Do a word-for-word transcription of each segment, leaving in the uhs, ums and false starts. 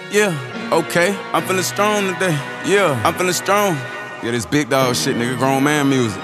Yeah, okay, I'm feeling strong today. Yeah, I'm feeling strong. Yeah, this big dog shit, nigga, grown man music.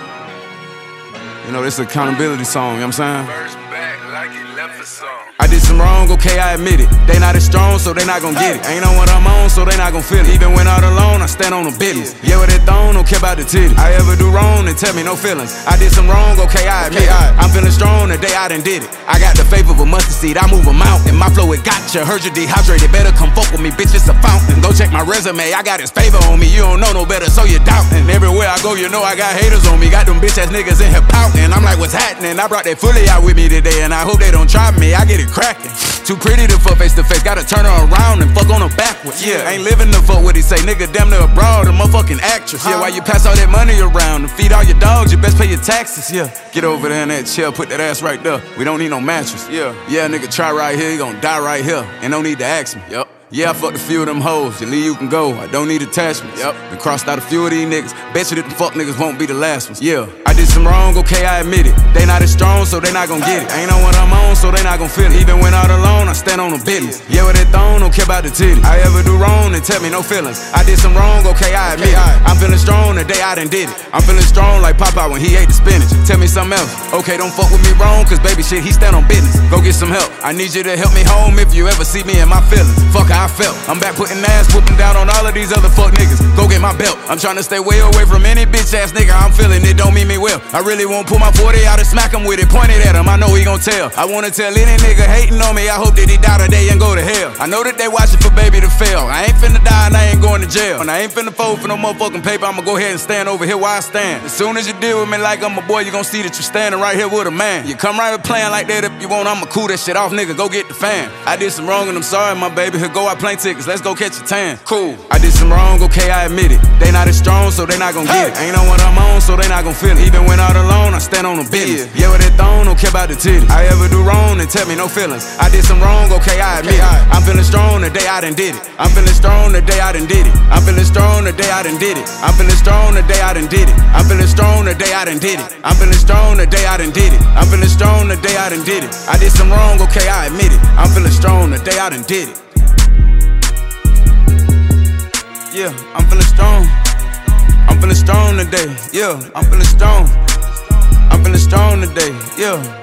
You know, this accountability song, you know what I'm saying? First back like he left a song. I did some wrong, okay, I admit it. They not as strong, so they not gon' get it. Ain't on what I'm on, so they not gon' feel it. Even when out alone, I stand on the business. Yeah, with that thong, don't care about the titty. I ever do wrong, then tell me no feelings. I did some wrong, okay, I admit it. I'm feeling strong the day I done did it. I got the faith of a mustard seed, I move a mountain. My flow, it gotcha, heard you dehydrated. Better come fuck with me, bitch, it's a fountain. Go check my resume, I got his favor on me. You don't know no better, so you doubting. Everywhere I go, you know I got haters on me. Got them bitch ass niggas in here pouting. I'm like, what's happening? I brought that fully out with me today, and I hope they don't try me. I get it cracking. Too pretty to fuck face to face, gotta turn her around and fuck on her backwards. Yeah, ain't living the fuck what he say, nigga damn near abroad, a motherfucking actress. Yeah, why you pass all that money around and feed all your dogs, you best pay your taxes. Yeah, get over there in that chair, put that ass right there. We don't need no mattress. Yeah, yeah, nigga try right here, you gon' die right here, and don't need to ask me. Yup. Yeah, I fucked a few of them hoes. You leave, you can go. I don't need attachments. Yep. And crossed out a few of these niggas. Bet you that them fuck niggas won't be the last ones. Yeah, I did some wrong, okay, I admit it. They not as strong, so they not gon' get it. Ain't on what I'm on, so they not gon' feel it. Even when out alone, I stand on the business. Yeah, with that thong, don't care about the titty. I ever do wrong, then tell me no feelings. I did some wrong, okay, I admit it. I'm feeling strong the day I done did it. I'm feeling strong like Popeye when he ate the spinach. Tell me something else. Okay, don't fuck with me wrong, cause baby shit, he stand on business. Go get some help. I need you to help me home if you ever see me in my feelings. Fuck how I felt. I'm back putting ass whooping down on all of these other fuck niggas. Go get my belt. I'm trying to stay way away from any bitch ass nigga. I'm feeling it don't mean me well. I really won't pull my forty out and smack him with it. Point it at him, I know he gon' tell. I wanna tell any nigga hating on me, I hope that he die today and go to hell. I know that they watching for baby to fail. I ain't finna die and I ain't going to jail. And I ain't finna fold for no motherfucking paper. I'ma go ahead and stand over here where I stand. As soon as you deal with me like I'm a boy, you gon' see that you standing right here with a man. You come right here playing like that if you want, I'ma cool that shit off, nigga. Go get the fan. I did some wrong and I'm sorry, my baby. Here go our plane tickets. Let's go catch a tan. Cool. I did some wrong, okay, I admit it. They not as strong, so they not gon' get it. Ain't on what I'm on, so they not gon' feel it. Even when out alone, I stand on the business. Yeah, with that thong, don't care about the titty. I ever do wrong, then tell me no feelings. I did some wrong, okay, I admit it. I'm feeling strong the day I done did it. I'm feeling strong the day I done did it. I'm feeling strong the day I done did it. I'm feeling strong the day I done did it. I'm feeling strong the day I done did it. I'm feeling strong the day I done did it. I'm feeling strong the day I done did it. I did some wrong, okay, I admit it. I'm feeling strong the day I done did it. Yeah, I'm feeling strong. I'm feeling strong today. Yeah, I'm feeling strong. I'm feeling strong today. Yeah.